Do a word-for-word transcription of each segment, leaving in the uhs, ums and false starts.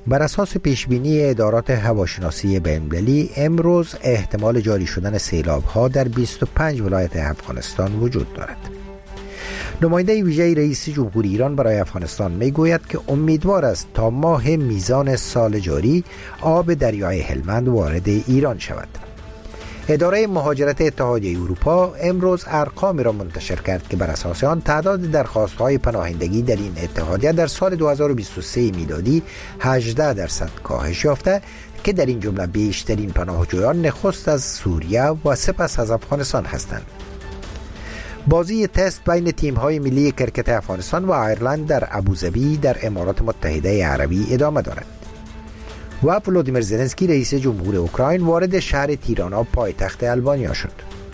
بر اساس پیشبینی ادارات هواشناسی بین‌المللی امروز احتمال جاری شدن سیلاب‌ها در بیست و پنج ولایت افغانستان وجود دارد. نماینده ویژه رئیس جمهور ایران برای افغانستان میگوید که امیدوار است تا ماه میزان سال جاری آب دریای هلمند وارد ایران شود. اداره مهاجرت اتحادیه اروپا امروز ارقامی را منتشر کرد که بر اساس آن تعداد درخواست‌های پناهندگی در این اتحادیه در سال دو هزار و بیست و سه میلادی هجده درصد کاهش یافته که در این جمله بیشترین پناهجویان نخست از سوریه و سپس از افغانستان هستند. بازی تست بین تیم‌های ملی کرکت افغانستان و ایرلند در ابوظبی در امارات متحده عربی ادامه دارد. و ولودیمیر زلنسکی رئیس جمهور اوکراین وارد شهر تیرانا پایتخت آلبانیا شد.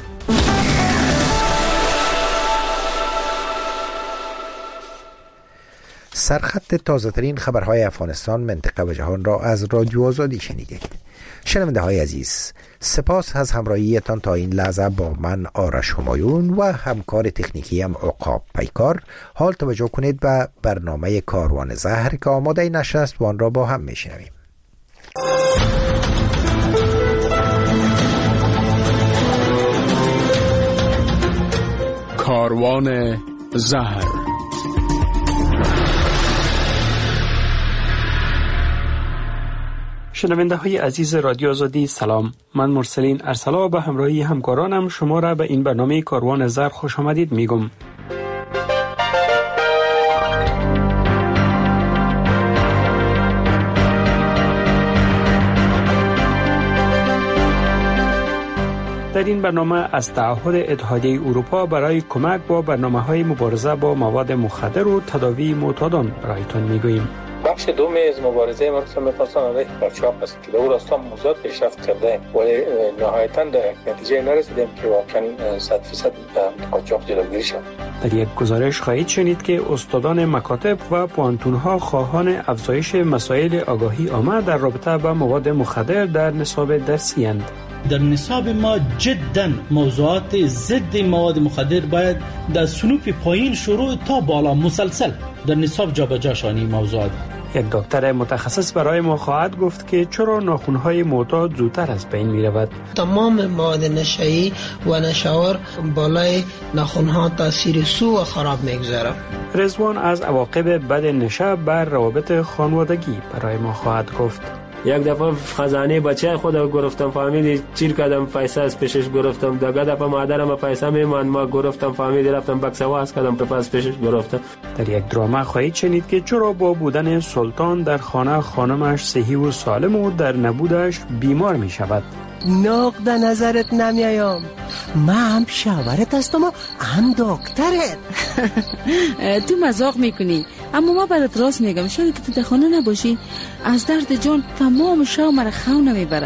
سرخط تازه‌ترین خبرهای افغانستان، منطقه و جهان را از رادیو آزادی شنیدید. شنونده های عزیز، سپاس از همراهیتان تا این لحظه با من آرش همایون و همکار تکنیکی هم عقاب پیکار. حال توجه کنید به برنامه کاروان زهر که آماده نشر است و آن را با هم میشنویم. کاروان زهر. شنونده های عزیز رادیو آزادی سلام، من مرسلین ارسلا به همراهی همکارانم شما را به این برنامه کاروان زهر خوش آمدید میگم. در این برنامه از تعهد اتحادیه اروپا برای کمک با برنامه‌های مبارزه با مواد مخدر و تداوی معتادان برایتان میگوییم. بخش دوم از مبارزه ما مثلا می‌خواستن علیه قاچاق است که در راستا موزات پیشرفت کرده ولی نهایتاً در نتیجه نرسیدیم که واقعاً صد درصد قاچاق جلوگیری شود. در یک گزارش خواهید شنید که استادان مکاتب و پوانتون‌ها خواهان افزایش مسائل آگاهی عامه در رابطه با مواد مخدر در نصاب درسی اند. در نصاب ما جدا موضوعات ضد مواد مخدر باید در صنوف پایین شروع تا بالا مسلسل در نصاب جابجا شانی موضوعات. یک دکتر متخصص برای ما خواهد گفت که چرا ناخن‌های معتاد زودتر از بین می‌رود. تمام مواد نشه‌ای و نشاور بالای ناخن‌ها تاثیر سو و خراب می‌گذارد. رضوان از عواقب بد نشه بر روابط خانوادگی برای ما خواهد گفت. یک دفعه خزانه بچه خودم گرفتم، فهمیدی چیر کردم، پیسه از پیشش گرفتم. دیگه دفعه مادرم پیسه میمان ما گرفتم، فهمیدی رفتم بکس واس کردم، پس پیشش گرفتم. در یک دراما خواهید شنید که چرا با بودن سلطان در خانه خانمش صحیح و سالم و در نبودش بیمار می شود. نقد نظرت نمیایم، من هم شاورت هستم و هم دکترت. تو مزاق میکنی، اما ما برات راست میگم، شاید که تو در خانه نباشی از درد جان تمام شو مرا خونه میبره.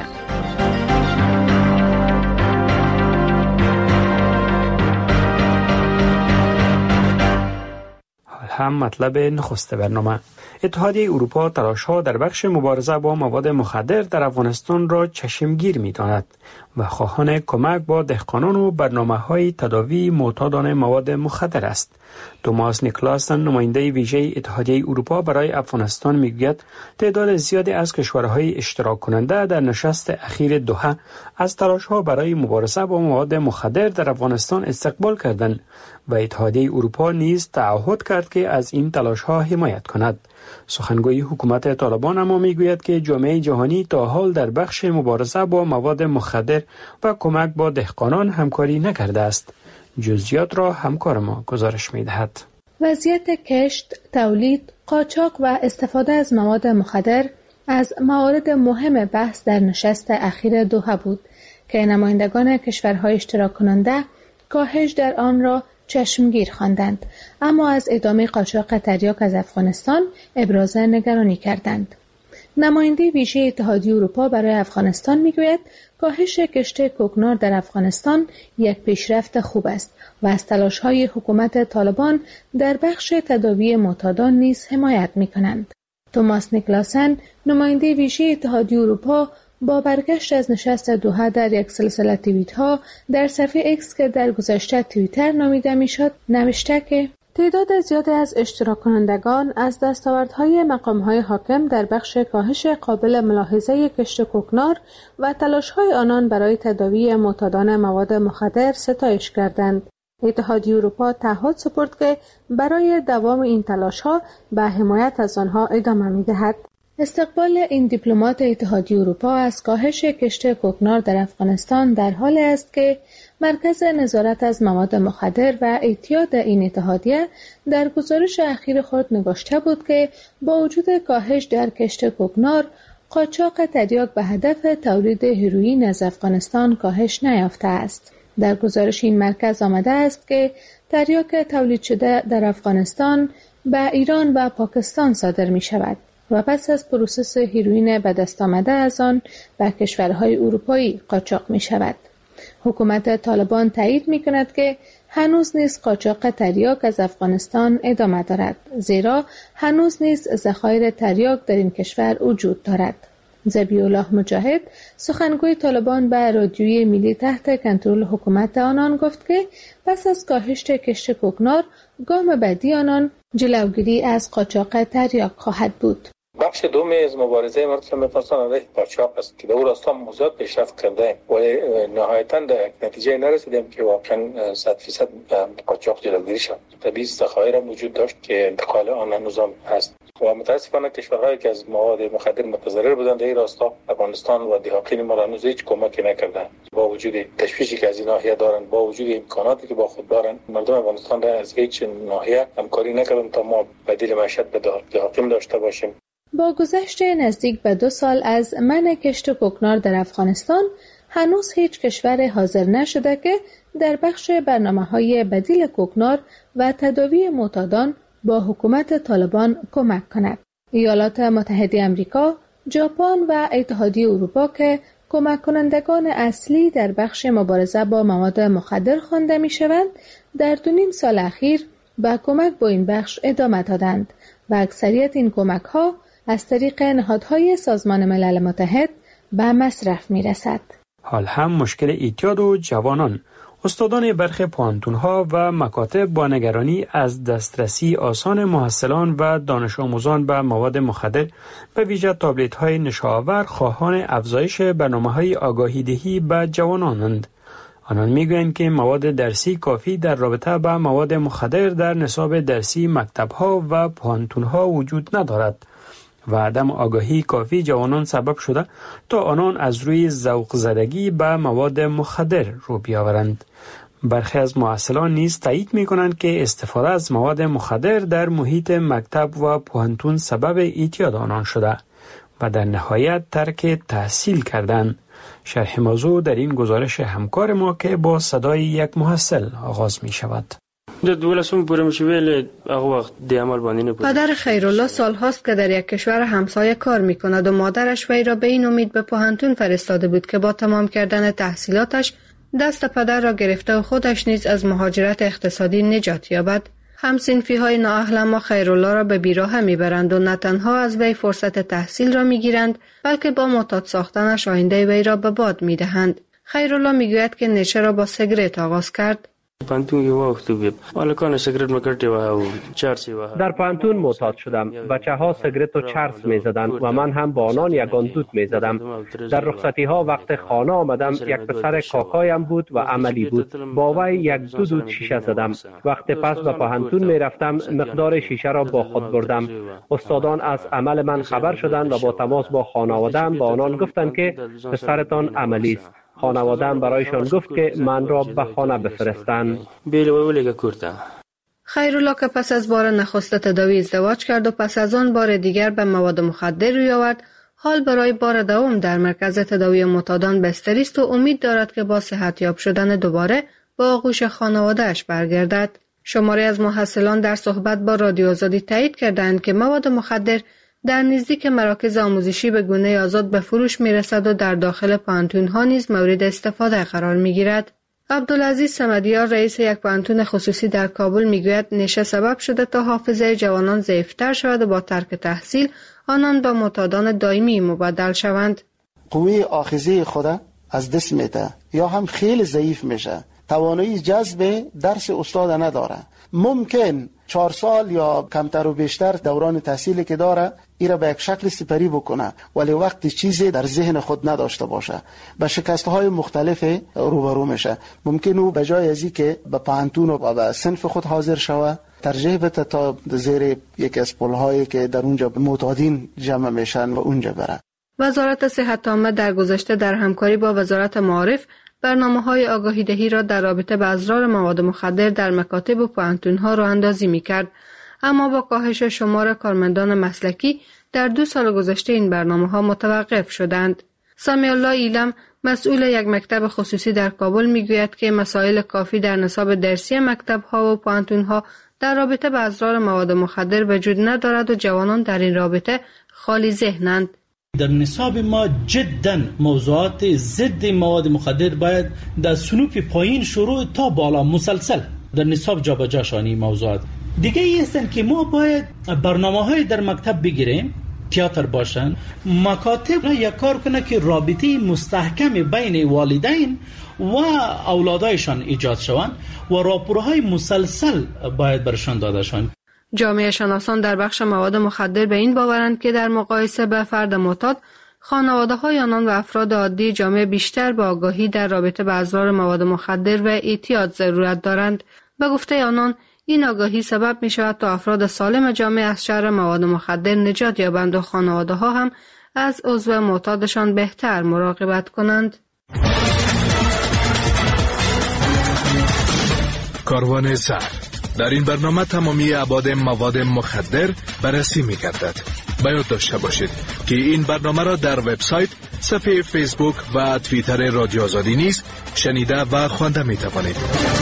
هم مطلب نخست برنامه. اتحادیه اروپا تلاش‌ها در بخش مبارزه با مواد مخدر در افغانستان را چشمگیر می‌داند و خواهان کمک با دهقانان و برنامه‌های تداوی معتادان مواد مخدر است. توماس نیکلاسن نماینده ویژه اتحادیه اروپا برای افغانستان میگوید تعداد زیادی از کشورهای اشتراک کننده در نشست اخیر دوحه از تلاش‌ها برای مبارزه با مواد مخدر در افغانستان استقبال کردند و اتحادیه اروپا نیز تعهد کرد که از این تلاش‌ها حمایت کند. سخنگوی حکومت طالبان اما میگوید که جامعه جهانی تا حال در بخش مبارزه با مواد مخدر و کمک با دهقانان همکاری نکرده است. جزئیات را همکار ما گزارش می‌دهد. وضعیت کشت، تولید، قاچاق و استفاده از مواد مخدر از موارد مهم بحث در نشست اخیر دوحه بود که نمایندگان کشورهای اشتراک کننده کاهش در آن را چشمگیر خواندند، اما از ادامه قاچاق تریاک از افغانستان ابراز نگرانی کردند. نماینده ویژه اتحادیه اروپا برای افغانستان میگوید کاهش کشت کوکنار در افغانستان یک پیشرفت خوب است و از تلاش‌های حکومت طالبان در بخش تداوی معتادان نیز حمایت می‌کنند. توماس نیکلاسن نماینده ویژه اتحادیه اروپا با برگشت از نشست دوحه در یک سلسله توییت‌ها در صفحه ایکس که در گذشته توییتر نامیده می‌شد نوشته که تعداد زیادی از اشتراک کنندگان از دستاوردهای مقامهای حاکم در بخش کاهش قابل ملاحظه کشت کوکنار و تلاش‌های آنان برای تداوی معتادان مواد مخدر ستایش کردند. اتحادیه اروپا تعهد سپرد که برای دوام این تلاش‌ها به حمایت از آنها ادامه می‌دهد. استقبال این دیپلمات اتحادیه اروپا از کاهش کشت کوکنار در افغانستان در حالی است که مرکز نظارت از مواد مخدر و اعتیاد این اتحادیه در گزارش اخیر خود نوشته بود که با وجود کاهش در کشت کوکنار، قاچاق تریاک به هدف تولید هروئین از افغانستان کاهش نیافته است. در گزارش این مرکز آمده است که تریاک تولید شده در افغانستان به ایران و پاکستان صادر می شود و پس از پروسس هروئین به دست آمده از آن به کشورهای اروپایی قاچاق می شود. حکومت طالبان تایید می کند که هنوز نیز قاچاق تریاک از افغانستان ادامه دارد، زیرا هنوز نیز ذخایر تریاک در این کشور وجود دارد. ذبیح‌الله مجاهد، سخنگوی طالبان، به رادیوی ملی تحت کنترل حکومت آنان گفت که پس از کاهش کشت کوکنار، گام بعدی آنان جلوگیری از قاچاق تریاک خواهد بود. بخش دومی از مبارزه ما که افغانستان علیه قاچاق است که در اون راستا موضوعات پیشرفت کرده ولی نهایتاً در نتیجه نرسیدیم که واقعاً صد فیصد قاچاق جلوگیری شد. طبیعی ذخایر وجود داشت که انتقال آن نظام هست و متاسفانه کشورهایی که از مواد مخدر متضرر بودند در این راستا، افغانستان و دهاقین ما را هنوز هیچ کمکی نکردند. با وجود تشویشی که از این ناحیه دارند، با وجود امکاناتی که با خود دارند، مردم افغانستان را از هیچ ناحیه همکاری نکردند تا ما بدیل معیشت به دهاقین داشته باشیم. با گذشت نزدیک به دو سال از منع کشت کوکنار در افغانستان، هنوز هیچ کشور حاضر نشده که در بخش برنامه‌های بدیل کوکنار و تداوی معتادان با حکومت طالبان کمک کند. ایالات متحده آمریکا، ژاپن و اتحادیه اروپا که کمک کنندگان اصلی در بخش مبارزه با مواد مخدر خوانده می‌شوند، در دو نیم سال اخیر به کمک با این بخش ادامه دادند و اکثریت این کمک‌ها از طریق نهادهای سازمان ملل متحد به مصرف می‌رسد. حال هم مشکل اعتیاد و جوانان، استادان برخی پوهنتون‌ها و مکاتب با نگرانی از دسترسی آسان محصلان و دانش آموزان به مواد مخدر، به ویژه تابلت‌های نشاور، خواهان افزایش برنامه‌های آگاهی‌دهی به جوانانند. آنان میگویند که مواد درسی کافی در رابطه با مواد مخدر در نصاب درسی مکتب‌ها و پوهنتون‌ها وجود ندارد و عدم آگاهی کافی جوانان سبب شده تا آنان از روی ذوق زدگی به مواد مخدر رو بیاورند. برخی از محصلان نیز تایید می کنند که استفاده از مواد مخدر در محیط مکتب و پوهنتون سبب اعتیاد آنان شده و در نهایت ترک تحصیل کردند. شرح موضوع در این گزارش همکار ما که با صدای یک محصل آغاز می شود. پدر خیرالله سالهاست که در یک کشور همسایه کار می کند و مادرش وی را به این امید به پوهنتون فرستاده بود که با تمام کردن تحصیلاتش دست پدر را گرفته و خودش نیز از مهاجرت اقتصادی نجات یابد. همصنفی های نااهل ما خیرالله را به بیراه می برند و نه تنها از وی فرصت تحصیل را می گیرند بلکه با معتاد ساختنش آینده وی را به باد می دهند. خیرالله می گوید که نشه را با سیگرت آغاز کرد. در پانتون معتاد شدم. بچه ها سیگرت و چرس می زدند و من هم با آنان یگان دود می زدم. در رخصتی ها وقت خانه آمدم، یک پسر کاکایم بود و عملی بود. با وی یک دو دود شیشه زدم. وقت پس به پانتون می رفتم، مقدار شیشه را با خود بردم. استادان از عمل من خبر شدند و با تماس با خانواده‌ام با آنان گفتند که پسرتان عملی است. خانواده‌ام برایشان گفت که من را به خانه بفرستند. خیرالله که پس از بار نخست تداوی ازدواج کرد و پس از آن بار دیگر به مواد مخدر روی آورد، حال برای بار دوم در مرکز تداوی معتادان بستری است و امید دارد که با صحتیاب شدن دوباره با آغوش خانواده‌اش برگردد. شماری از محصلان در صحبت با رادیو آزادی تایید کردند که مواد مخدر در نزدیک مراکز آموزشی به گونه آزاد به فروش میرسد و در داخل پانتون‌ها نیز مورد استفاده قرار میگیرد. عبدالعزیز صمدیار، رئیس یک پانتون خصوصی در کابل، میگوید نشه سبب شده تا حافظه جوانان ضعیف‌تر شود و با ترک تحصیل آنان با معتادان دائمی مبدل شوند. قوه آخذه خود از دست میده یا هم خیلی ضعیف میشه. توانایی جذب درس استاد نداره. ممکن چهار سال یا کمتر و بیشتر دوران تحصیلی که داره ایرا به یک شکل سپری بکنه، ولی وقتی چیزی در ذهن خود نداشته باشه به شکست‌های مختلف روبرو میشه. ممکن او به جای ازی که به پانتون و به صنف خود حاضر شوه ترجیح بده تا زیر یک از پل‌هایی که در اونجا معتادین جمع میشن و اونجا بره. وزارت صحت عامه در گذشته در همکاری با وزارت معارف برنامه‌های آگاهی دهی را در رابطه با اضرار مواد مخدر در مکاتب و پوهنتون‌ها راه اندازی می‌کرد، اما با کاهش شمار کارمندان مسلکی در دو سال گذشته این برنامه‌ها متوقف شدند. سامی الله ایلم، مسئول یک مکتب خصوصی در کابل، میگوید که مسائل کافی در نصاب درسی مکتب‌ها و پوهنتون‌ها در رابطه با اضرار مواد مخدر وجود ندارد و جوانان در این رابطه خالی ذهنند. در نصاب ما جدا موضوعات ضد مواد مخدر باید در صنوف پایین شروع تا بالا مسلسل در نصاب جابجا شانی موضوعات. دیگه ای هستن که ما باید برنامه‌های در مکتب بگیریم، تئاتر باشن، مکاتب یک کار کنه که رابطه مستحکم بین والدین و اولادایشان ایجاد شوند و راپورهای مسلسل باید برشان داده شوند. جامعه شناسان در بخش مواد مخدر به این باورند که در مقایسه با فرد معتاد، خانواده‌های آنان و افراد عادی جامعه بیشتر به آگاهی در رابطه با اضرار مواد مخدر و اعتیاد ضرورت دارند. به گفته آنان، این آگاهی سبب می شود تا افراد سالم جامعه از شر مواد مخدر نجات یابند و خانواده‌ها هم از عضو معتادشان بهتر مراقبت کنند. کاروان سر در این برنامه تمامی ابعاد مواد مخدر بررسی می گردد. باید داشته باشید که این برنامه را در وبسایت، صفحه فیسبوک و توییتر رادیو آزادی نیز شنیده و خوانده می توانید.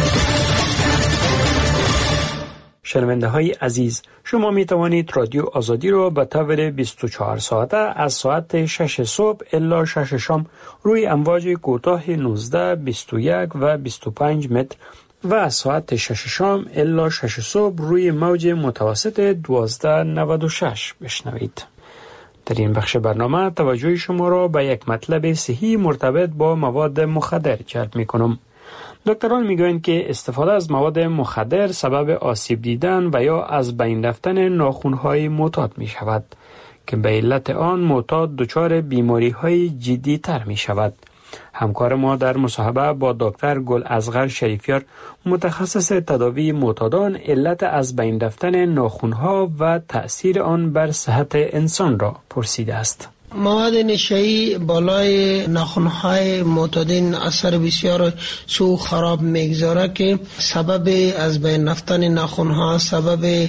شنونده های عزیز، شما می توانید رادیو آزادی را به طور بیست و چهار ساعته از ساعت شش صبح الی شش شام روی امواج کوتاه نوزده، بیست و یک و بیست و پنج متر و از ساعت شش شام الی شش صبح روی موج متوسط دوازده نود و شش بشنوید. در این بخش برنامه توجه شما را به یک مطلب صحی مرتبط با مواد مخدر جلب می کنم. دکتران میگویند که استفاده از مواد مخدر سبب آسیب دیدن و یا از بین رفتن ناخن‌های معتاد می شود که به علت آن معتاد دچار بیماری‌های جدی‌تر می شود. همکار ما در مصاحبه با دکتر گل اصغر شریفیار، متخصص تداوی معتادان، علت از بین رفتن ناخن‌ها و تأثیر آن بر صحت انسان را پرسیده است. مواد نشایی بالای ناخن‌های معتادین اثر بسیار سو خراب میگذاره که سبب از بین رفتن ناخن‌ها، سبب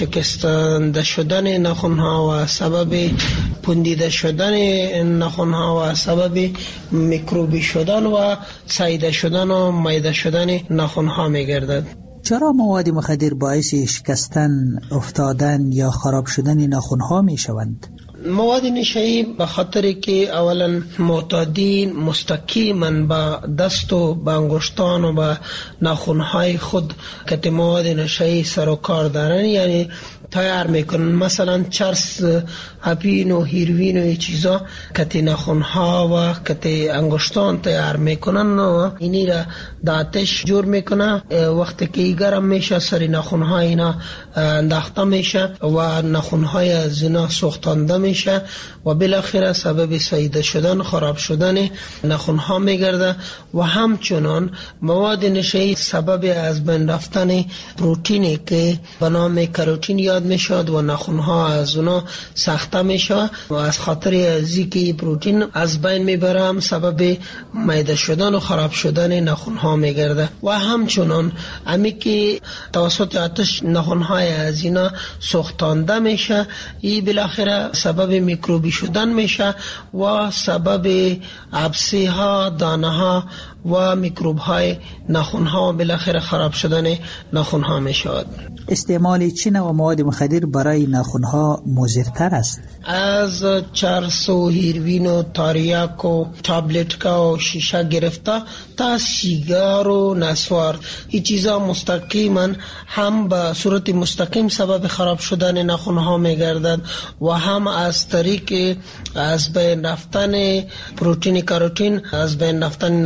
شکستنده شدن ناخن‌ها و سبب پوندیده شدن ناخن‌ها و سبب میکروبی شدن و ساییده شدن و مایده شدن ناخن‌ها میگردد. چرا مواد مخدر باعث شکستن، افتادن یا خراب شدن ناخن‌ها میشوند؟ مواد نشایی به خاطر که اولا معتادین مستقیما با دست و با انگشتان و با ناخن‌های خود که مواد نشایی سر و کار دارن، یعنی تیار میکنن. مثلا چرس، هپین و هیروین و چیزا که ناخن‌ها و که انگشتان تیار میکنن و اینی را داتش جور میکنه. وقتی که گرم میشه سر ناخن‌ها اینا انداخته میشه و ناخن‌های از اینا سوختانده میشه و بالاخره سبب ساییده شدن، خراب شدن ناخن‌ها میگرده. و همچنان مواد نشایی سبب از بین رفتن پروتئینی که به نام کاروتین یاد میشد و ناخن‌ها از اونا ساخته میشه و از خاطر ازی که پروتئین از بین میبره هم سبب معده شدن و خراب شدن ناخن‌ها میگرده. و همچنان امی که توسط آتش ناخن‌های از اینا سوختانده میشه، این بالاخره سبب میکروبی شدن میشه و سبب عبسه ها، دانه ها و میکروب های ناخن ها و بالاخره خراب شدن ناخن ها میشود. استعمال چه نوع مواد مخدر برای ناخن ها مضرتر است؟ از چرس و هیروین و تاریاک و تابلت و شیشه گرفته تا سیگار و نسوار، این چیزا مستقیما هم به صورت مستقیم سبب خراب شدن ناخن ها میگردد و هم از طریق از بین رفتن پروتئین کاروتین از بین رفتن ناخن ها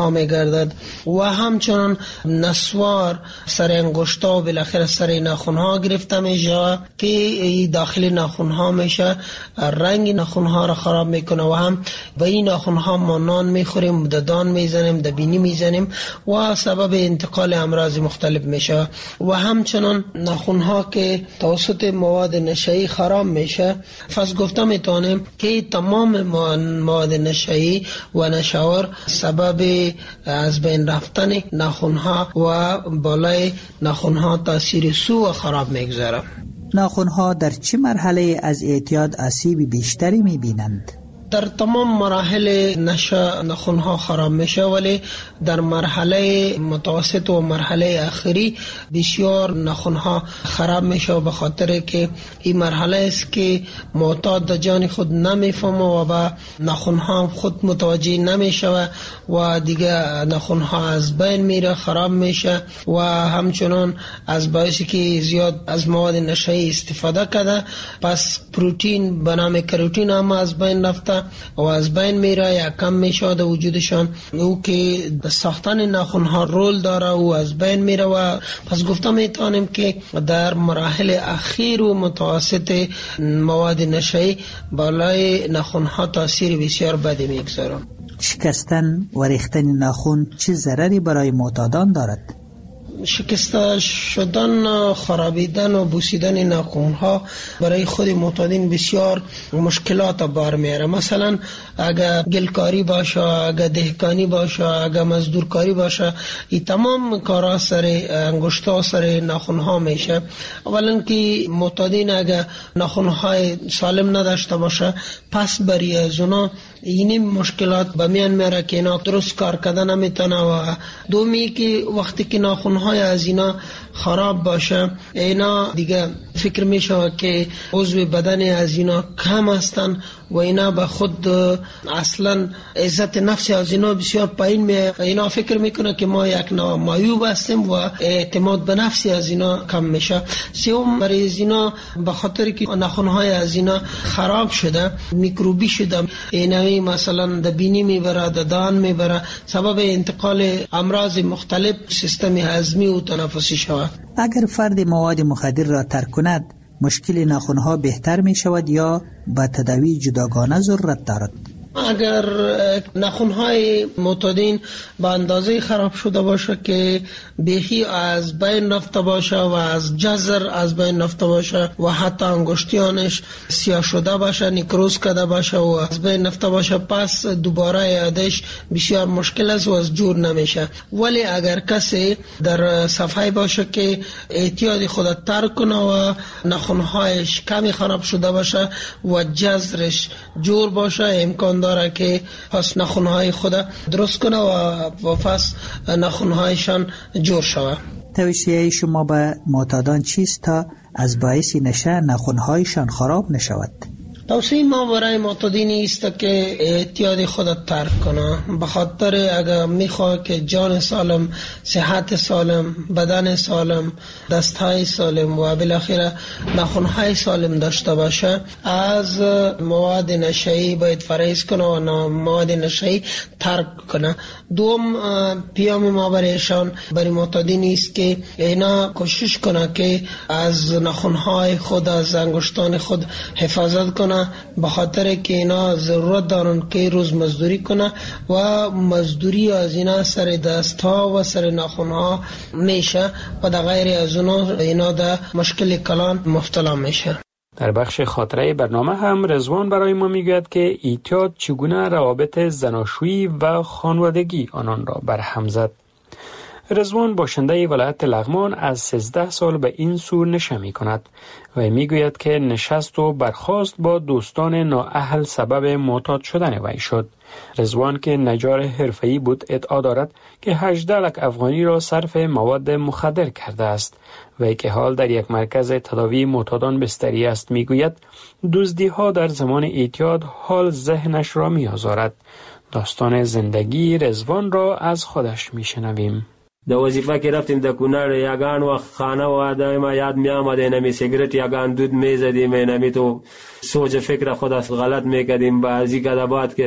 ها میگردد و همچنان نسوار سر انگشتا و بالاخره سر ناخن ها گرفته میشه که داخل ناخن ها میشه، رنگ ناخن ها را خراب میکنه و هم به این ناخن ها ما نان میخوریم، ددان میزنیم، دبینی میزنیم و سبب انتقال امراض مختلف میشه. و همچنان ناخن ها که توسط مواد نشئی خراب میشه، پس گفته میتونیم که تمام مواد نشئی و نشاور سبب از بین رفتن ناخن ها و بالای ناخن ها تاثیر سو و خراب میگذاره. ناخن ها در چه مرحله از اعتیاد آسیب بیشتری میبینند؟ در تمام مراحل نشه ناخن ها خراب میشه، ولی در مرحله متوسط و مرحله آخری بسیار ناخن ها خراب میشه و به خاطر که این مرحله است که معتاد جان خود نمیفهمه و با ناخن ها خود متوجه نمیشه و دیگه ناخن ها از بین میره، خراب میشه و همچنان از باعثی که زیاد از مواد نشئی استفاده کرده، پس پروتئین به نام کروتین هم از بین رفته و از بین میره یا کم میشه در وجودشان، او که ساختن ناخن ها رول داره و از بین میره. و پس گفتم میتونیم که در مراحل اخیر و متوسط مواد نشئی بالای ناخن ها تاثیر بسیار بدی میگذاره. شکستن و ریختن ناخن چه ضرری برای معتادان دارد؟ شکسته شدن، خرابیدن و بوسیدن ناخن ها برای خود معتادین بسیار مشکلات بار میاره. مثلا اگر گلکاری باشه، اگر دهکانی باشه، اگر مزدورکاری باشه، این تمام کارا سر انگشتا سر ناخن ها میشه. اولا که معتادین اگر ناخن های سالم نداشته باشه، پس برای از اونا این مشکلات به میان میاره که اینا درست کار کردن نمیتونه. و دومی که وقتی که ناخن های از اینا خراب باشه، اینا دیگه فکر میشه که عضو بدن از اینا کم هستن و اینا به خود اصلا عزت نفس از اینا بسیار پایین میه. اینا فکر میکنه که ما یک نوع معیوب هستیم و اعتماد به نفسی از اینا کم میشه. سوم برای اینا به خاطر که ناخن‌های از اینا خراب شده، میکروبی شده، اینوی مثلا دبینی میبره، ددان میبره، سبب انتقال امراض مختلف سیستم هضمی و تنفسی شود. اگر فرد مواد مخدر را ترک کند، مشکل ناخن‌ها بهتر می شود یا با تداوی جداگانه ضرورت دارد؟ اگر ناخن‌های معتادین به اندازه خراب شده باشه که بیخی از بین رفته باشه و از جزر از بین رفته باشه و حتی انگشتیانش سیاه شده باشه، نیکروز کرده باشه و از بین رفته باشه، پس دوباره اعادهش بسیار مشکل است و از جور نمیشه. ولی اگر کسی در صفحه باشه که اعتیاد خود ترک کنه و ناخن‌هایش کمی خراب شده باشه و جزرش جور باشه، امکان داره که پس ناخن‌های خود درست کنه و پس ناخن‌هایشان جور شود. توصیه شما به معتادان چیست تا از باعث نشه ناخن‌هایشان خراب نشود؟ توصیه ما برای معتادین است که اعتیاد خود ترک کنه، به خاطر اگر میخواد که جان سالم، صحت سالم، بدن سالم، دستهای سالم و بالاخره ناخن‌های سالم داشته باشه، از مواد نشئی باید پرهیز کنه و مواد نشئی ترک کنه. دوم پیام ما برایشان برای معتادین است که اینا کوشش کنه که از ناخن‌های خود، از انگشتان خود حفاظت کنه، به خاطر که اینا ضرورت دارن که روز مزدوری کنه و مزدوری از اینا سر دست ها و سر ناخن ها میشه و در غیر از اونا اینا در مشکل کلان مبتلا میشه. در بخش خاطره برنامه هم رضوان برای ما میگوید که اعتیاد چگونه روابط زناشویی و خانوادگی آنان را برهم زد. رضوان باشنده ولایت لغمان از سیزده سال به این سو نشه می کند و می گوید که نشست و برخاست با دوستان نااهل سبب معتاد شدن وی شد. رضوان که نجار حرفه‌ای بود ادعا دارد که هجده لک افغانی را صرف مواد مخدر کرده است. وی که حال در یک مرکز تداوی معتادان بستری است می گوید دزدی ها در زمان اعتیاد حال ذهنش را می آزارد. داستان زندگی رضوان را از خودش می شنویم. د وظیفه کې رفتیم د کونړ یگان وخت خانه و دائما یاد می آمده نمی سیگرت یگان دود می زدیم نمی تو سوچ فکر خود از غلط می کردیم. بعضی کده بعد که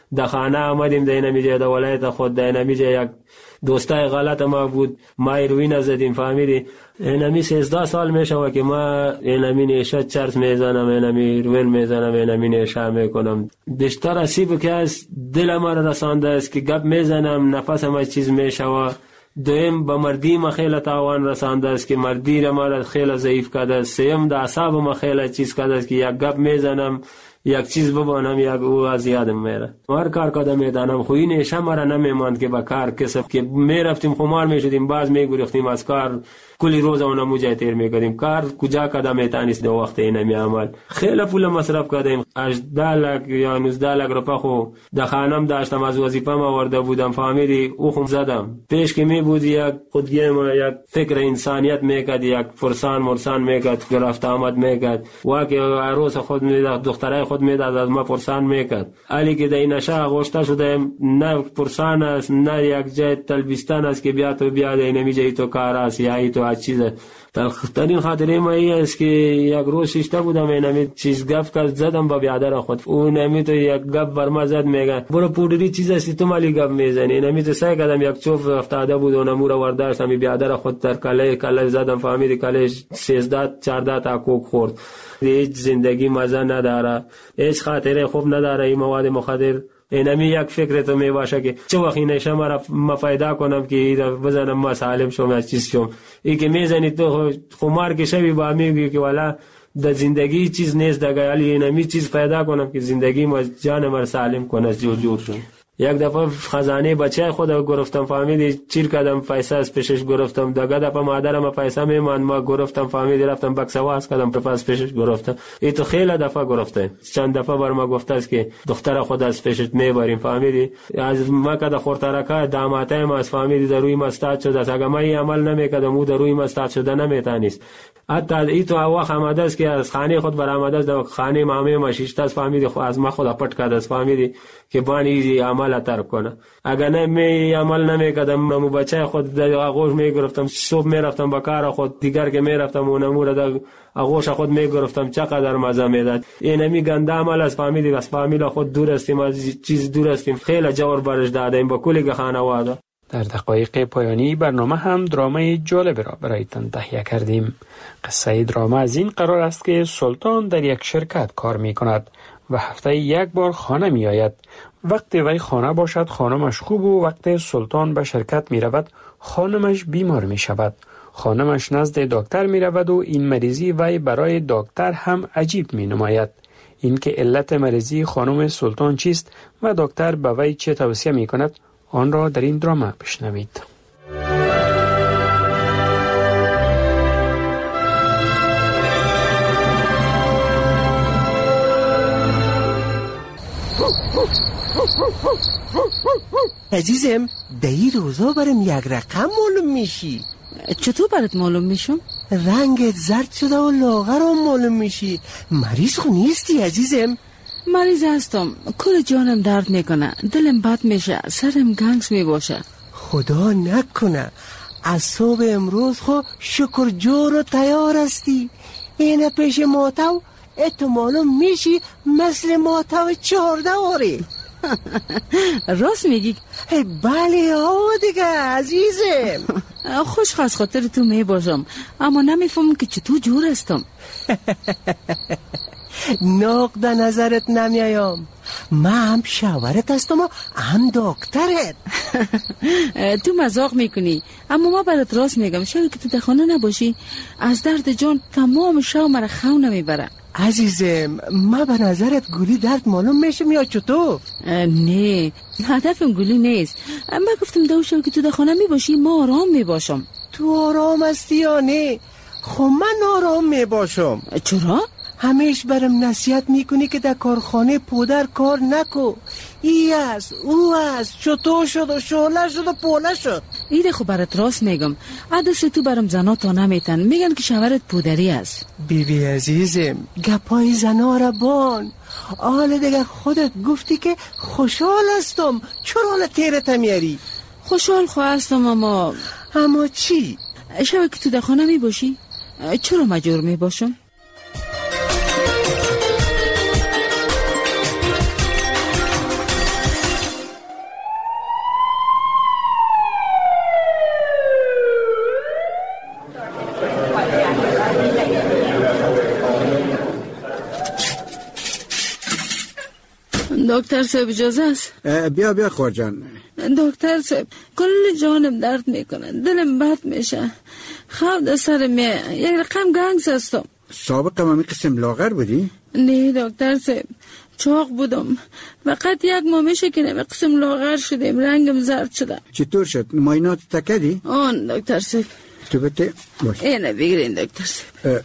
در خانه آمدیم در اینمیجه در ولایت خود در اینمیجه یک دوستای غلط ما بود ما روین زدیم فهمیدی اینمی سیزده سال میشه که ما اینمی نیشه چرس میزنم اینمی روین میزنم اینمی نیشه میکنم بیشتر اسیب که از دل ما را رسانده است که گپ میزنم نفس ما چیز میشه و دویم با مردی ما خیلی تاوان رسانده است که مردی را ما را خیلی ضعیف کرده است سیم در اعصاب ما خیلی چیز کرده است که یک گپ میزنم یک چیز ببانم یک او از یادم میره هر کار کده میدانم خو این نیشه مرا نمیماند که با کار کسب که میرفتیم خمار میشدیم باز میگرفتیم از کار کلی روز اون موجه تیر میکردیم کار کجا کده میتانست دو وقت این نمی عمل خیلی پول مصرف کردیم هجده لک یا نوزده لک روپا خو در خانم داشتم از وظیفه ما ورده بودم فهمیدی او خم زدم پیش که می بود یک خودگی ما یک فکر انسانیت میکرد یک فرسان مرسان میکرد گرفت آمد میکرد واقع عروس خود میداد دخترای خود میداد از ما پرسان میکرد علی که در این نشه غوشته شده نه پرسان است نه یک جای تلبیستان است که بیا تو بیا در اینمی جای تو کار است یا ای تو از چیزه ترین خاطره ما ای است که یک روز شیشته بودم اینمی چیز گفت که زدم با بیادر خود اون نمی تو یک گفت برما زد میگن برو پودری چیز استی تو مالی گفت میزنی نمی تو سعی کردم یک چوف افتاده بود و نمور ورداشت همی بیادر خود در کله کله زدم فهمیدی کله سیزده چارده تا کوک خورد هیچ زندگی مزه نداره هیچ خاطره خوب نداره این مواد مخدر اینمی یک فکر تو می باشه که چه وقتی نشه مرا مفایده کنم که ایرا بزنم ما سالم شم از چیز شم ای که میزنی تو خمار که شوی با میگی که والا در زندگی چیز نیست دیگه علی اینمی چیز پیدا کنم که زندگی ما جان مر سالم کنه جور جور شم یک دفعه خزانه بچه خود گرفتم فهمیدی چیر کردم پیسه از پیشش گرفتم دگه دفعه مادرم پیسه میمان ما گرفتم فهمیدی رفتم بکسواز کردم پس پیشش گرفتم ای تو خیلی دفعه گرفته چند دفعه بر ما گفته است که دختر خود از پیشت میبریم فهمیدی از ما کده خورترکه داماته ما از فهمیدی در روی مستاد شده است اگه ما این عمل نمیکردم او در روی مستاد شده نمیتانست حتی ای تو اواخ آمده است که از خانه خود بر آمده است در خانه مامه ما شیشته است فهمیدی خود از ما خود پټ کرده است فهمیدی که بانی عمل ترک کنه اگر نه می عمل نمیکردم مو بچه خود در آغوش میگرفتم صبح میرفتم با کار خود دیگر که میرفتم اون امور در آغوش خود میگرفتم چقدر مزه میداد اینمی گنده عمل از فامیل از فامیل خود دور استیم از چیز دور استیم خیلی جور برش دادیم با کلی خانواده. در دقایق پایانی برنامه هم درامای جالب را برایتان تهیه کردیم. قصه دراما از این قرار است که سلطان در یک شرکت کار می کند و هفته یک بار خانه می آید. وقتی وی خانه باشد خانمش خوب و وقتی سلطان به شرکت می رود خانمش بیمار می شود. خانمش نزد دکتر می رود و این مریضی وی برای دکتر هم عجیب می نماید. این که علت مریضی خانم سلطان چیست و دکتر به وی چه توصیه می کند آن را در این دراما بشنوید. عزیزم در این روزا برم یک رقم معلوم میشی. چطور برات معلوم میشم؟ رنگت زرد شده و لاغر هم معلوم میشی. مریض خو نیستی عزیزم؟ مریض هستم، کل جانم درد میکنه، دلم بد میشه، سرم گنگس میباشه. خدا نکنه از صبح امروز خو شکر جور و تیار هستی. اینه پیش ماتو اتو معلوم میشی مثل ماتو چهارده آره. راست میگی؟ بله ها دیگه عزیزم. خوش خواست خاطر تو میباشم اما نمیفهم که چطور جور هستم. نقد نظرت نمیایم. من هم شاورت هستم و هم دکترت. تو مزاق میکنی اما ما برات راست میگم شاید که تو در خانه نباشی از درد جان تمام شو مرا خو نمیبره. عزیزم ما به نظرت گلی درد معلوم میشم یا چطور؟ نه هدفم گلی نیست. من گفتم دو شو که تو در خانه میباشی ما آرام میباشم. تو آرام هستی یا نه؟ خب من آرام میباشم. چرا؟ همیش برم نصیحت میکنی که در کارخانه پودر کار نکو. ای است او است چطور شد و شعله شد و پوله شد. ایده خب برات راست میگم. عدس تو برم زنا تا نمیتن میگن که شوهرت پودری است. بی بی عزیزم گپای زنا را بان. آل دیگه خودت گفتی که خوشحال هستم چرا حال تیرت میاری؟ خوشحال خواه هستم اما اما چی؟ شبه که تو در خانه میباشی چرا مجبور میباشم؟ دکتر صاحب اجازه است؟ بیا بیا خور جان. دکتر صاحب کل جانم درد میکنه، دلم بد میشه، خواب در سر می یک رقم گنگس هستم. سابقا همین قسم لاغر بودی؟ نه دکتر صاحب چاق بودم، فقط یک ماه میشه که نمی قسم لاغر شدیم، رنگم زرد شده. چطور شد؟ معاینات تکدی؟ آن دکتر صاحب. تو بته باش. اینه بگیرین دکتر صاحب.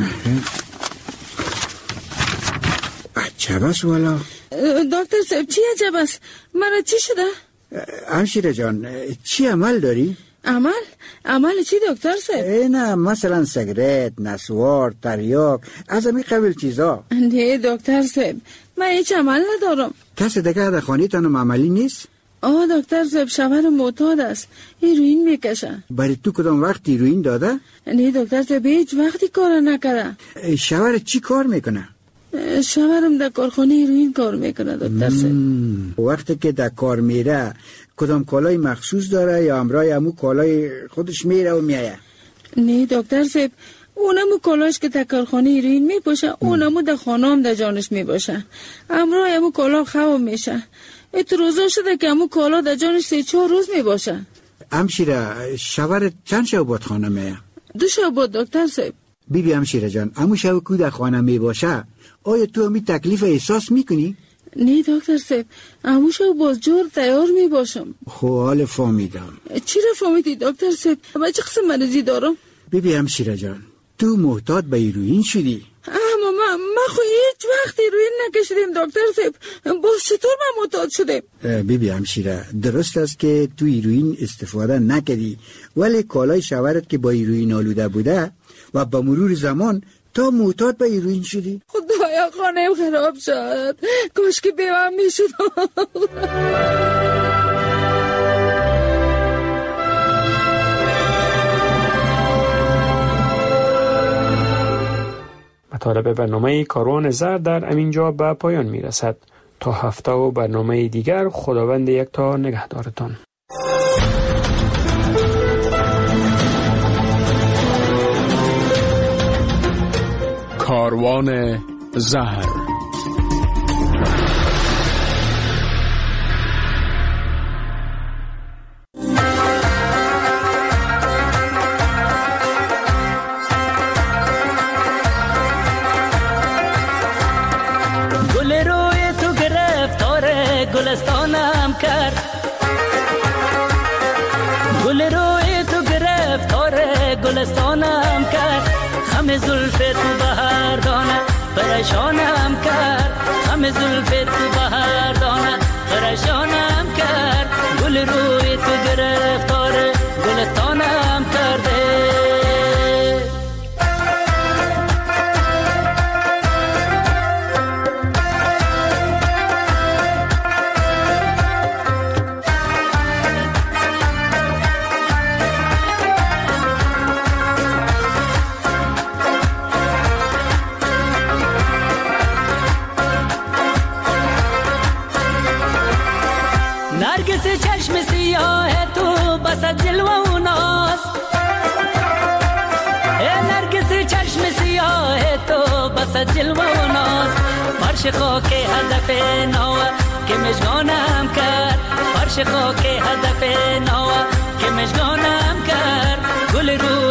عجب است والا. دکتر صاحب چی عجب است؟ مرا چی شده؟ همشیره جان چی عمل داری؟ عمل؟ عمل چی دکتر صاحب؟ نه مثلا سیگرت، نسوار، تریاک، از همین قبیل چیزا. نه دکتر صاحب من هیچ عمل ندارم. کسی دیگه در خانه تانم عملی نیست؟ آه دکتر صاحب شوهر معتاد است، هیروئین میکشه. برای تو کدام وقت هیروئین داده؟ نه دکتر صاحب هیچ وقتی کار نکرده. شوهر چی کار میکنه؟ شوهرم در کارخانه هیروئین کار میکنه دکتر صاحب. وقتی که در کار میره کدام کالای مخصوص داره یا همراه همون کالای خودش میره و میایه؟ نه دکتر صاحب اونمو کالاش که در کارخانه هیروئین میپوشه اونمو در خانه هم در جانش میباشه، همراه همون کالا خواب میشه. ات روزا شده که همون کالا در جانش سه چهار روز میباشه. همشیره شوهر چند شب بود خانه میه؟ دو شب بود دکتر صاحب. بی بی همشیره جان همون شب که در خانه میباشه آیا تو همی تکلیف احساس میکنی؟ نه دکتر صاحب همون شب باز جور تیار میباشم. خب حال فهمیدم. چی را فهمیدی دکتر صاحب؟ من چه قسم مریضی دارم؟ بی بی همشیره جان تو محتاط به هیروئین شدی؟ اما من ما خو هیچ وقت هیروئین نکشیدیم دکتر صاحب، باز چطور من معتاد شدیم؟ بی بی همشیره درست است که تو هیروئین استفاده نکردی، ولی کالای شوهرت که با هیروئین آلوده بوده و با مرور زمان تا معتاد به هیروئین شدی. خدایا خانه‌ام خراب شد، کاش که بیوام میشد. مطالب برنامه کاروان زر در امینجا به پایان می رسد. تا هفته و برنامه دیگر خداوند یک تا نگهدارتان. کاروان زهر. گل روی تو گرفتار گلستانم کرد، گل روی تو گرفتار گلستانم کرد، خم زلف تو بهر دانه پریشانم کرد، خم زلف تو بهر دانه پریشانم کرد، گل روی تو گرفتار گلستانم کرده. نرگس چشم سیاه تو بس جلوه و ناز، نرگس چشم سیاه تو بس جلوه و ناز، فرش خاک هدف نوه که مشگانم کرد، فرش خاک هدف نوه که مشگانم کرد، گل رو